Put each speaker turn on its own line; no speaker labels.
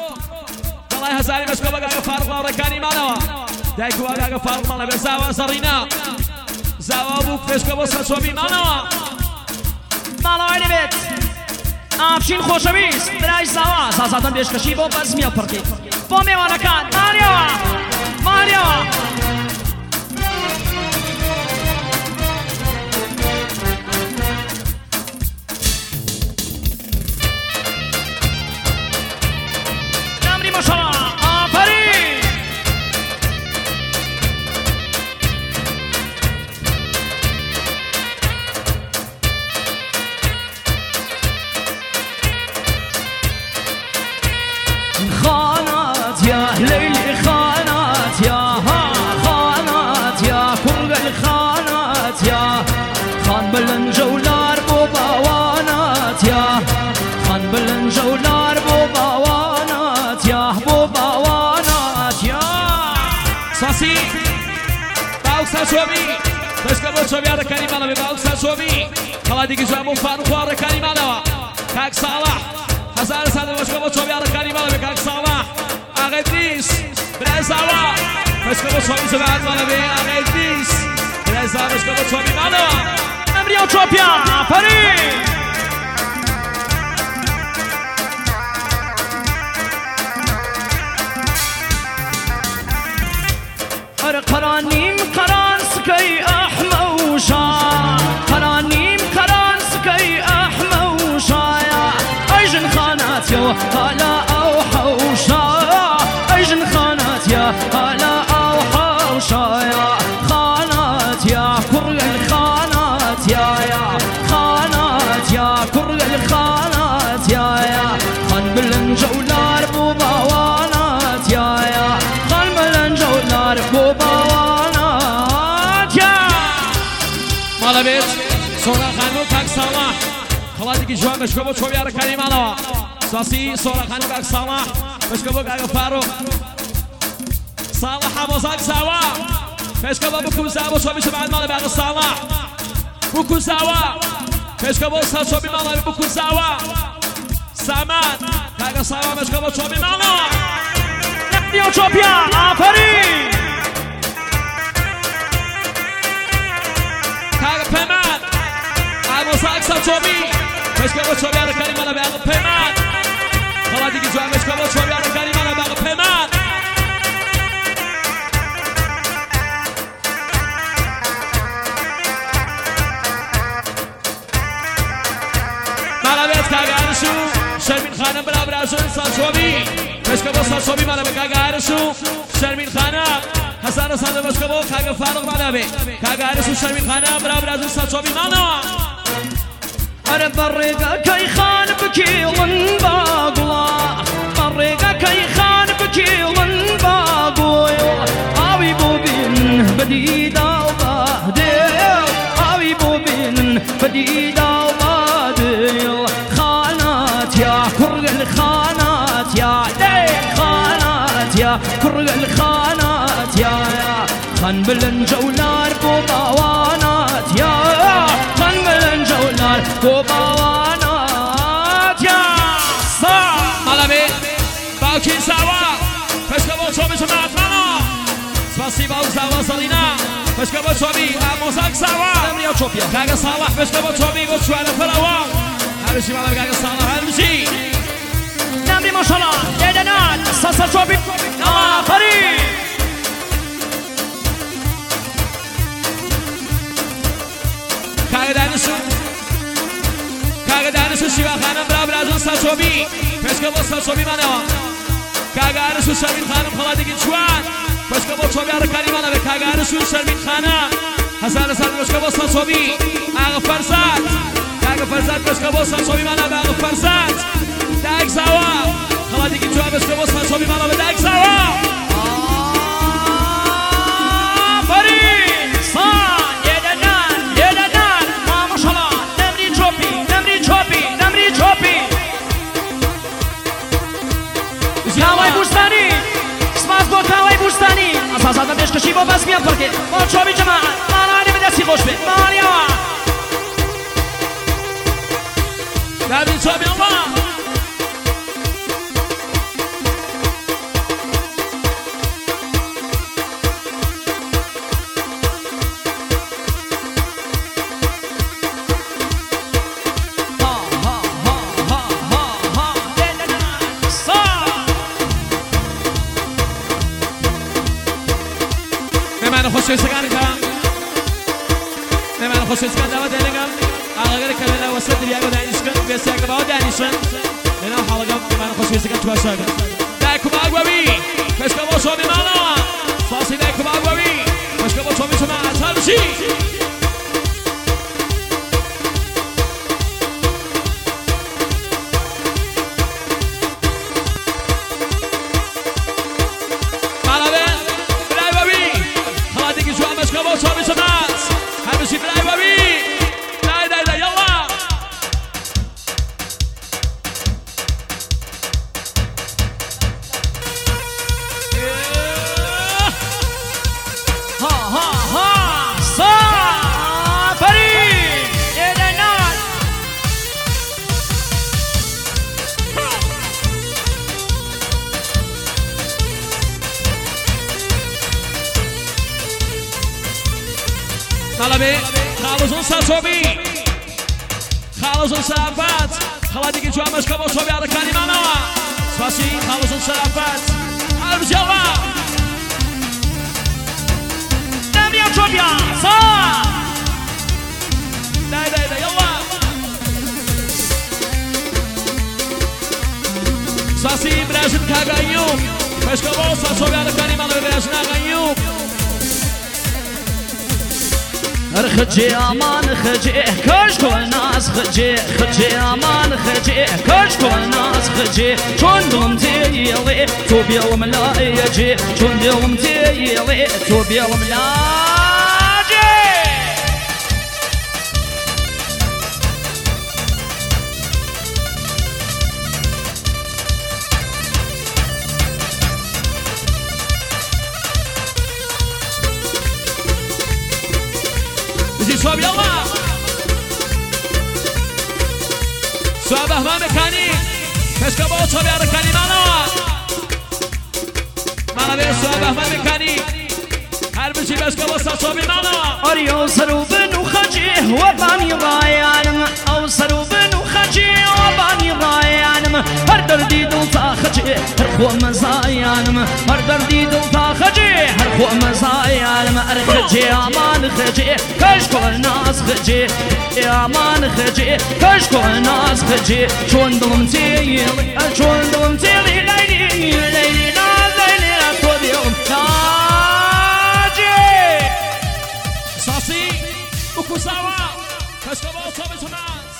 دڵای هەزاری بەشکە بەگاگە فارق باوڕێکانی مانەوە دایک و ئاگاگە فارق ماڵە بێ زاوا زەڕینا زاوا بوو پێشکە بۆ سەرچۆبی مانەوە
ماڵەوەی دەبێت ئافشین خۆشەویست برای زاوا زازادەم پێشکەشی بۆ بەزمیە پڕکەیت بۆ میێوانەکان ماریەوە ماریەوە بلنجولار بو باوانات يا خان بلنجولار بو باوانات يا بو باوانات يا
ساسی باوکسا چۆبی پێشکە بۆ چۆبیارەکانی ماڵەوێ باوکسا چۆبی خەڵاتێکی جوان بۆ فان و خوارەکانی ماڵەوە کاک ساڵح هەزار سادە پێشکە بۆ چۆبیارەکانی ماڵەوێ کاک ساڵح ئاغای دریس برای زاوا پێشکە بۆ چۆبی جوان ماڵەوێ ئاغای دریس برای زاوا پێشکە بۆ چۆبی ماڵەوە
Emrio Chopia, Paris! قرانيم قران سكي أحموشا قرانيم قران سكي أحموشا أجن خانات يا هلا أو حوشا أجن خانات يا هلا أو حوشا خانات يا كرغ الخانات يا خانات يا كرغ الخانات يا خان بالنجولار بو باوانات يا خان بالنجولار بو باوانات يا
مالا بيت سورا خانو كاك صلاح خلاتي جوان بشكو بو چوبيار كريم مالا ساسي سورا خانو كاك صلاح بشكو بو كاك فاروق صالح ابو زاك سوا بشكو بو بكو زابو چوبي شبعد مالا باقي صلاح بكو زوا بشكو بو چوبي مالا بكو زوا سامان كاك صلاح بشكو بو چوبي مالا
Emrio Chopia, Paris!
كاك بيمان ابو زاك چوبي بشكو بو چوبيار كريم مالا باقي بيمان خلاتي جوان بشكو بو چوبيار كريم مالا باقي بيمان كاغارشو شرمين خانم بلا براشو سالشوبي بشكبو سالشوبي مالا بكاغارشو شرمين خانم هزار ساده بشكبو كاغ فارغ مالا بي كاغارشو شرمين خانم بلا براشو سالشوبي مالا
أنا بريقا كي خان بكيلن باقلا بريقا كي خان بكيلن باقويل أوي بوبين بديدا وبهديل أوي بوبين بديدا وبهديل خانات يا كرغ الخانات يا خانات يا كرغ الخانات يا خان بالنجولار بوباوانات يا خان بالنجولار بوباوانات يا
صا مالبي باوكي سوا فشكبو چوبي شمعت مالا سپاسی باوک سوا سلینا فشكبو چوبي موساك سوا
Emrio Chopia
كاغا صالح فشكبو چوبي قد شوانا فلاوا هرشي مالا كاغا صالح هرشي
نمري ما شاء الله يدنات ساسا Chopia Paris
كاغا دانشو شيوا خانم برا برازون سالشوبي فشكبو سالشوبي مانوا كاغا دانشو شرمين خانم خلاتيكي جوان فشكبو چوبي اركاني مانا به كاغا دانشو شرمين خانم هزار سال فشكبو سالشوبي آغا فرزاد كاغا فرزاد فشكبو سالشوبي مانا به آغا فرزاد دايك زاوا خلاتيكي جوان فشكبو سالشوبي مانا به دايك زاوا
زادم بشکشی با بس میاد پرکه با چوبی جماعت مالانی به دستی خوش بید مالیا
نبی چوبی آقا من خوش سکن کم نه من خوش سکن دعوت دلگم آقای کلمه وسط دیگه دانش کن بسیار که باید دانشن نه حالگم من خوش سکن تو ساگم دایکو باگوی کاش که باشه میمانا ساسی دایکو باگوی کاش که باشه میشم اتارشی طلبه خالصون ساسوبی خالصون سرافت خواهدی که جوامش که با صوبی عرکانی منو سپاسی خالصون سرافت حرب جوا نمیا چوبیا سا دای یلا سپاسی براشن کاغایوب کاش که با صوبی عرکانی منو براشن آغایوب
خجي امان خجي كاش كل ناس خجي امان خجي كاش كل ناس خجي شون دوم تيلي تو بيوم لا يجي شون دوم تيلي تو بيوم لا
صوب يلا صوب ما مكاني كشكا بو صوب يا ركاني مانا بي صوب ما مكاني هر بشي كشكا بو صوب مانا
اريو سروبن وخجي وباني ضايعن او سروبن وخجي وباني ضايعن هر دردي دلتا خجي هر خو مزايان هر دردي دلتا خجي هر خو مزايان خجي امان خجي كاش كل ناس خجي امان خجي كاش كل ناس خجي شون دلم تيلي ليلي ناز ليلي طوب يوم
ساسي وكوساوا كاش كبو صوب